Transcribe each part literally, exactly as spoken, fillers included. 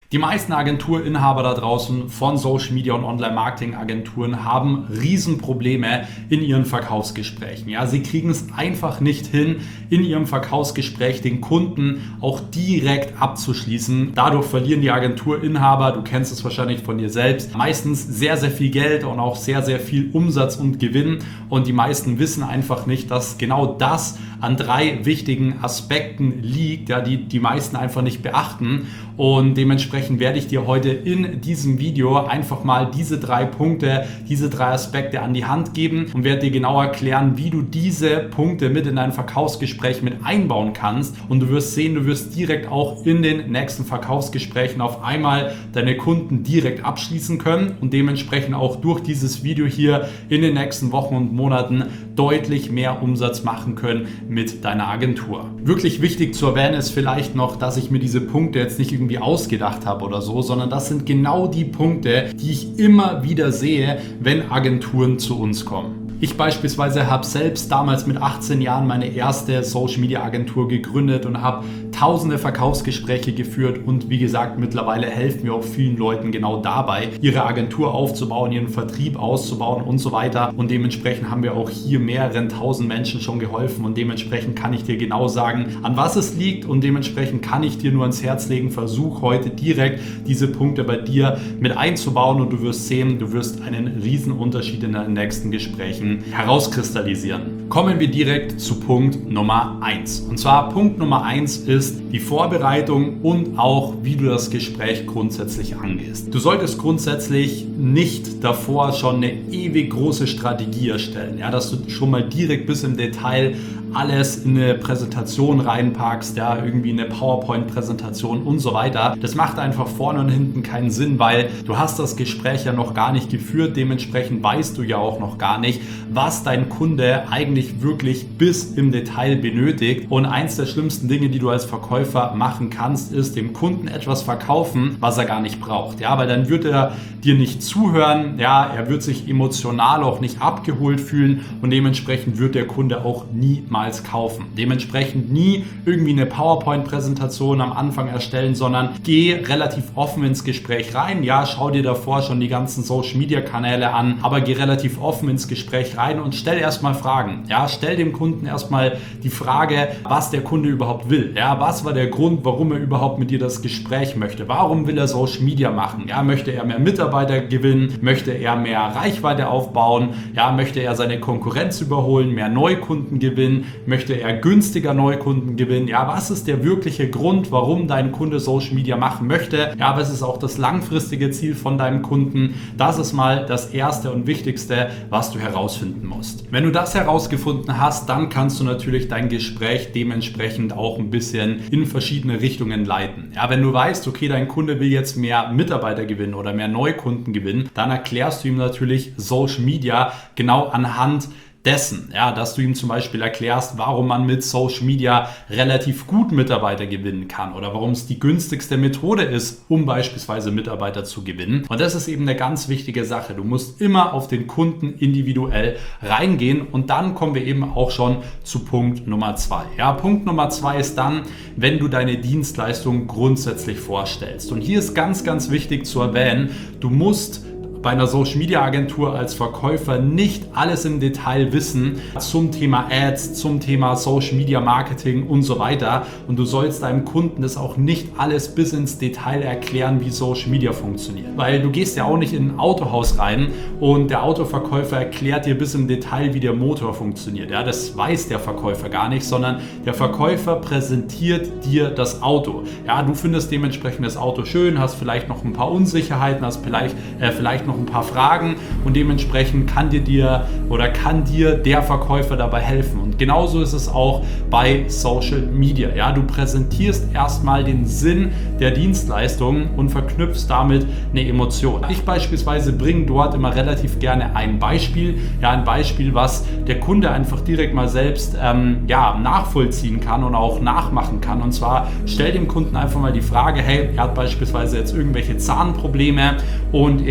Die meisten Agenturinhaber da draußen von Social Media und Online-Marketing-Agenturen haben Riesenprobleme in ihren Verkaufsgesprächen. Ja, sie kriegen es einfach nicht hin, in ihrem Verkaufsgespräch den Kunden auch direkt abzuschließen. Dadurch verlieren die Agenturinhaber, du kennst es wahrscheinlich von dir selbst, meistens sehr, sehr viel Geld und auch sehr, sehr viel Umsatz und Gewinn. Und die meisten wissen einfach nicht, dass genau das an drei wichtigen Aspekten liegt, ja, die die meisten einfach nicht beachten. Und dementsprechend werde ich dir heute in diesem Video einfach mal diese drei Punkte, diese drei Aspekte an die Hand geben und werde dir genau erklären, wie du diese Punkte mit in dein Verkaufsgespräch mit einbauen kannst. Und du wirst sehen, du wirst direkt auch in den nächsten Verkaufsgesprächen auf einmal deine Kunden direkt abschließen können und dementsprechend auch durch dieses Video hier in den nächsten Wochen und Monaten deutlich mehr Umsatz machen können mit deiner Agentur. Wirklich wichtig zu erwähnen ist vielleicht noch, dass ich mir diese Punkte jetzt nicht irgendwie ausgedacht habe oder so, sondern das sind genau die Punkte, die ich immer wieder sehe, wenn Agenturen zu uns kommen. Ich beispielsweise habe selbst damals mit achtzehn Jahren meine erste Social Media Agentur gegründet und habe tausende Verkaufsgespräche geführt und wie gesagt, mittlerweile helfen wir auch vielen Leuten genau dabei, ihre Agentur aufzubauen, ihren Vertrieb auszubauen und so weiter. Und dementsprechend haben wir auch hier mehreren tausend Menschen schon geholfen und dementsprechend kann ich dir genau sagen, an was es liegt und dementsprechend kann ich dir nur ans Herz legen, versuch heute direkt diese Punkte bei dir mit einzubauen und du wirst sehen, du wirst einen riesen Unterschied in deinen nächsten Gesprächen herauskristallisieren. Kommen wir direkt zu Punkt Nummer eins. Und zwar Punkt Nummer eins ist die Vorbereitung und auch wie du das Gespräch grundsätzlich angehst. Du solltest grundsätzlich nicht davor schon eine ewig große Strategie erstellen, ja, dass du schon mal direkt bis im Detail alles in eine Präsentation reinpackst, ja, irgendwie eine PowerPoint-Präsentation und so weiter. Das macht einfach vorne und hinten keinen Sinn, weil du hast das Gespräch ja noch gar nicht geführt, dementsprechend weißt du ja auch noch gar nicht, was dein Kunde eigentlich wirklich bis im Detail benötigt. Und eins der schlimmsten Dinge, die du als Verkäufer machen kannst, ist dem Kunden etwas verkaufen, was er gar nicht braucht. Ja, weil dann wird er dir nicht zuhören, ja, er wird sich emotional auch nicht abgeholt fühlen und dementsprechend wird der Kunde auch niemals kaufen. Dementsprechend nie irgendwie eine PowerPoint-Präsentation am Anfang erstellen, sondern geh relativ offen ins Gespräch rein. Ja, schau dir davor schon die ganzen Social-Media-Kanäle an, aber geh relativ offen ins Gespräch rein und stell erstmal Fragen. Ja, stell dem Kunden erstmal die Frage, was der Kunde überhaupt will. Ja, was war der Grund, warum er überhaupt mit dir das Gespräch möchte? Warum will er Social Media machen? Ja, möchte er mehr Mitarbeiter gewinnen? Möchte er mehr Reichweite aufbauen? Ja, möchte er seine Konkurrenz überholen? Mehr Neukunden gewinnen? Möchte er günstiger Neukunden gewinnen? Ja, was ist der wirkliche Grund, warum dein Kunde Social Media machen möchte? Ja, was ist auch das langfristige Ziel von deinem Kunden? Das ist mal das erste und wichtigste, was du herausfinden musst. Wenn du das herausgefunden hast, dann kannst du natürlich dein Gespräch dementsprechend auch ein bisschen in verschiedene Richtungen leiten. Ja, wenn du weißt, okay, dein Kunde will jetzt mehr Mitarbeiter gewinnen oder mehr Neukunden gewinnen, dann erklärst du ihm natürlich Social Media genau anhand dessen, ja, dass du ihm zum Beispiel erklärst, warum man mit Social Media relativ gut Mitarbeiter gewinnen kann oder warum es die günstigste Methode ist, um beispielsweise Mitarbeiter zu gewinnen. Und das ist eben eine ganz wichtige Sache. Du musst immer auf den Kunden individuell reingehen und dann kommen wir eben auch schon zu Punkt Nummer zwei. Ja, Punkt Nummer zwei ist dann, wenn du deine Dienstleistung grundsätzlich vorstellst. Und hier ist ganz, ganz wichtig zu erwähnen, du musst bei einer Social Media Agentur als Verkäufer nicht alles im Detail wissen zum Thema Ads, zum Thema Social Media Marketing und so weiter. Und du sollst deinem Kunden das auch nicht alles bis ins Detail erklären, wie Social Media funktioniert. Weil du gehst ja auch nicht in ein Autohaus rein und der Autoverkäufer erklärt dir bis im Detail, wie der Motor funktioniert. Ja, das weiß der Verkäufer gar nicht, sondern der Verkäufer präsentiert dir das Auto. Ja, du findest dementsprechend das Auto schön, hast vielleicht noch ein paar Unsicherheiten, hast vielleicht, äh, vielleicht noch ein paar Fragen und dementsprechend kann dir, dir oder kann dir der Verkäufer dabei helfen. Und genauso ist es auch bei Social Media. Ja, du präsentierst erstmal den Sinn der Dienstleistung und verknüpfst damit eine Emotion. Ich beispielsweise bringe dort immer relativ gerne ein Beispiel, ja, ein Beispiel, was der Kunde einfach direkt mal selbst ähm, ja, nachvollziehen kann und auch nachmachen kann. Und zwar stell dem Kunden einfach mal die Frage, hey, er hat beispielsweise jetzt irgendwelche Zahnprobleme und er muss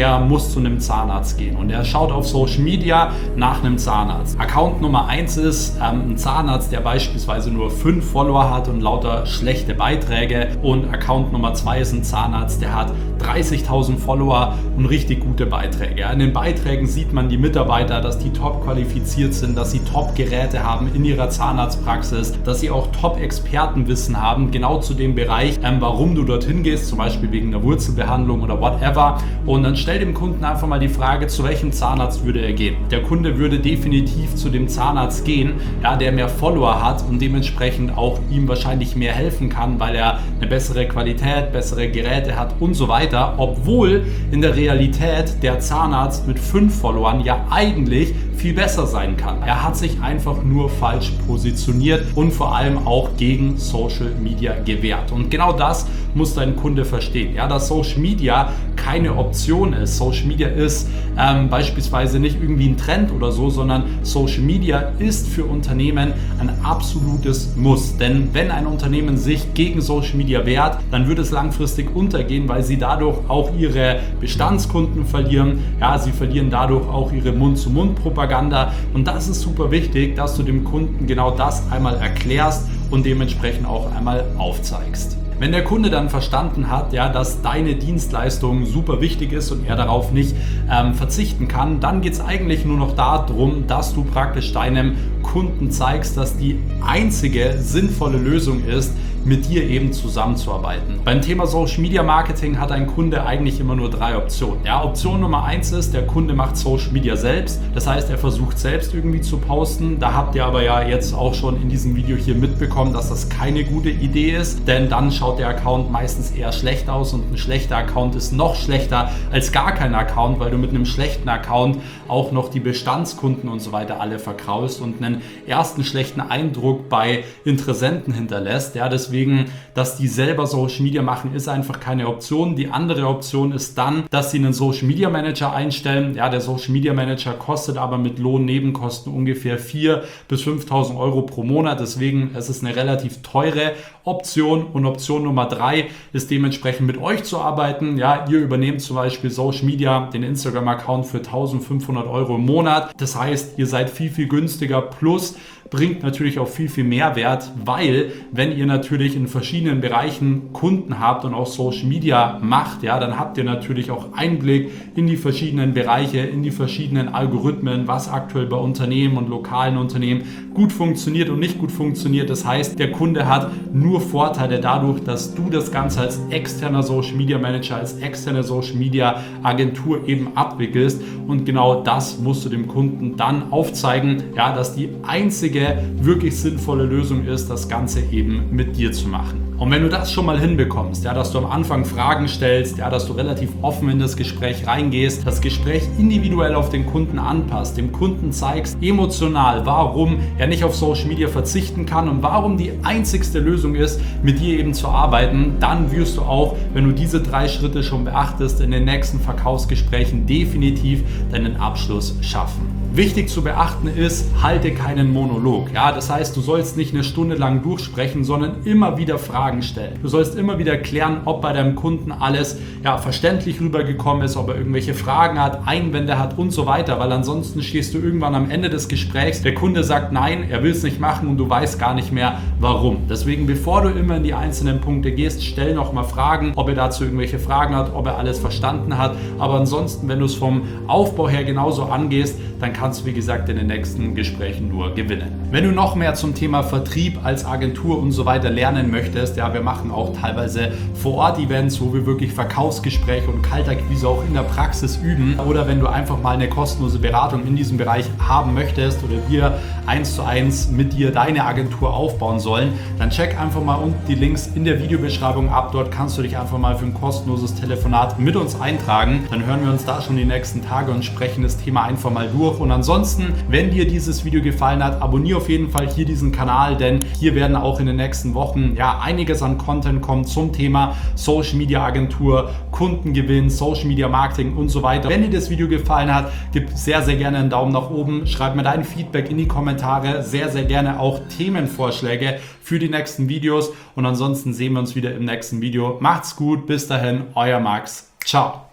muss zu einem Zahnarzt gehen und er schaut auf Social Media nach einem Zahnarzt. Account Nummer eins ist ähm, ein Zahnarzt, der beispielsweise nur fünf Follower hat und lauter schlechte Beiträge, und Account Nummer zwei ist ein Zahnarzt, der hat dreißigtausend Follower und richtig gute Beiträge. In den Beiträgen sieht man die Mitarbeiter, dass die top qualifiziert sind, dass sie Top-Geräte haben in ihrer Zahnarztpraxis, dass sie auch Top-Expertenwissen haben, genau zu dem Bereich, ähm, warum du dorthin gehst, zum Beispiel wegen der Wurzelbehandlung oder whatever. Und dann stell dem Kunden einfach mal die Frage, zu welchem Zahnarzt würde er gehen. Der Kunde würde definitiv zu dem Zahnarzt gehen, ja, der mehr Follower hat und dementsprechend auch ihm wahrscheinlich mehr helfen kann, weil er eine bessere Qualität, bessere Geräte hat und so weiter, obwohl in der Realität der Zahnarzt mit fünf Followern ja eigentlich viel besser sein kann. Er hat sich einfach nur falsch positioniert und vor allem auch gegen Social Media gewehrt. Und genau das muss dein Kunde verstehen, ja, dass Social Media keine Option ist. Social Media ist ähm, beispielsweise nicht irgendwie ein Trend oder so, sondern Social Media ist für Unternehmen ein absolutes Muss. Denn wenn ein Unternehmen sich gegen Social Media wehrt, dann wird es langfristig untergehen, weil sie dadurch auch ihre Bestandskunden verlieren. Ja, sie verlieren dadurch auch ihre Mund-zu-Mund-Propaganda. Und das ist super wichtig, dass du dem Kunden genau das einmal erklärst und dementsprechend auch einmal aufzeigst. Wenn der Kunde dann verstanden hat, ja, dass deine Dienstleistung super wichtig ist und er darauf nicht ähm, verzichten kann, dann geht es eigentlich nur noch darum, dass du praktisch deinem Kunden zeigst, dass die einzige sinnvolle Lösung ist, mit dir eben zusammenzuarbeiten. Beim Thema Social Media Marketing hat ein Kunde eigentlich immer nur drei Optionen. Ja, Option Nummer eins ist, der Kunde macht Social Media selbst. Das heißt, er versucht selbst irgendwie zu posten. Da habt ihr aber ja jetzt auch schon in diesem Video hier mitbekommen, dass das keine gute Idee ist, denn dann schaut der Account meistens eher schlecht aus und ein schlechter Account ist noch schlechter als gar kein Account, weil du mit einem schlechten Account auch noch die Bestandskunden und so weiter alle verkraulst und einen ersten schlechten Eindruck bei Interessenten hinterlässt. Ja, das Deswegen, dass die selber Social Media machen, ist einfach keine Option. Die andere Option ist dann, dass sie einen Social Media Manager einstellen. Ja, der Social Media Manager kostet aber mit Lohnnebenkosten ungefähr viertausend bis fünftausend Euro pro Monat. Deswegen ist es eine relativ teure Option. Und Option Nummer drei ist dementsprechend mit euch zu arbeiten. Ja, ihr übernehmt zum Beispiel Social Media, den Instagram-Account für eintausendfünfhundert Euro im Monat. Das heißt, ihr seid viel, viel günstiger, plus bringt natürlich auch viel, viel Mehrwert, weil wenn ihr natürlich in verschiedenen Bereichen Kunden habt und auch Social Media macht, ja, dann habt ihr natürlich auch Einblick in die verschiedenen Bereiche, in die verschiedenen Algorithmen, was aktuell bei Unternehmen und lokalen Unternehmen gut funktioniert und nicht gut funktioniert. Das heißt, der Kunde hat nur Vorteile dadurch, dass du das Ganze als externer Social Media Manager, als externe Social Media Agentur eben abwickelst, und genau das musst du dem Kunden dann aufzeigen, ja, dass die einzige wirklich sinnvolle Lösung ist, das Ganze eben mit dir zu machen. Und wenn du das schon mal hinbekommst, ja, dass du am Anfang Fragen stellst, ja, dass du relativ offen in das Gespräch reingehst, das Gespräch individuell auf den Kunden anpasst, dem Kunden zeigst emotional, warum er nicht auf Social Media verzichten kann und warum die einzigste Lösung ist, mit dir eben zu arbeiten, dann wirst du auch, wenn du diese drei Schritte schon beachtest, in den nächsten Verkaufsgesprächen definitiv deinen Abschluss schaffen. Wichtig zu beachten ist, halte keinen Monolog. Ja, das heißt, du sollst nicht eine Stunde lang durchsprechen, sondern immer wieder Fragen stellen. Du sollst immer wieder klären, ob bei deinem Kunden alles ja, verständlich rübergekommen ist, ob er irgendwelche Fragen hat, Einwände hat und so weiter, weil ansonsten stehst du irgendwann am Ende des Gesprächs, der Kunde sagt nein, er will es nicht machen und du weißt gar nicht mehr, warum. Deswegen, bevor du immer in die einzelnen Punkte gehst, stell nochmal Fragen, ob er dazu irgendwelche Fragen hat, ob er alles verstanden hat. Aber ansonsten, wenn du es vom Aufbau her genauso angehst, dann kannst du, wie gesagt, in den nächsten Gesprächen nur gewinnen. Wenn du noch mehr zum Thema Vertrieb als Agentur und so weiter lernen möchtest, ja, wir machen auch teilweise Vor-Ort-Events, wo wir wirklich Verkaufsgespräche und Kaltakquise auch in der Praxis üben. Oder wenn du einfach mal eine kostenlose Beratung in diesem Bereich haben möchtest oder wir eins zu eins mit dir deine Agentur aufbauen sollen, dann check einfach mal unten die Links in der Videobeschreibung ab. Dort kannst du dich einfach mal für ein kostenloses Telefonat mit uns eintragen. Dann hören wir uns da schon die nächsten Tage und sprechen das Thema einfach mal durch. Und ansonsten, wenn dir dieses Video gefallen hat, abonniere auf jeden Fall hier diesen Kanal, denn hier werden auch in den nächsten Wochen ja einiges an Content kommen zum Thema Social Media Agentur, Kundengewinn, Social Media Marketing und so weiter. Wenn dir das Video gefallen hat, gib sehr, sehr gerne einen Daumen nach oben, schreib mir dein Feedback in die Kommentare, sehr, sehr gerne auch Themenvorschläge für die nächsten Videos und ansonsten sehen wir uns wieder im nächsten Video. Macht's gut, bis dahin, euer Max, ciao.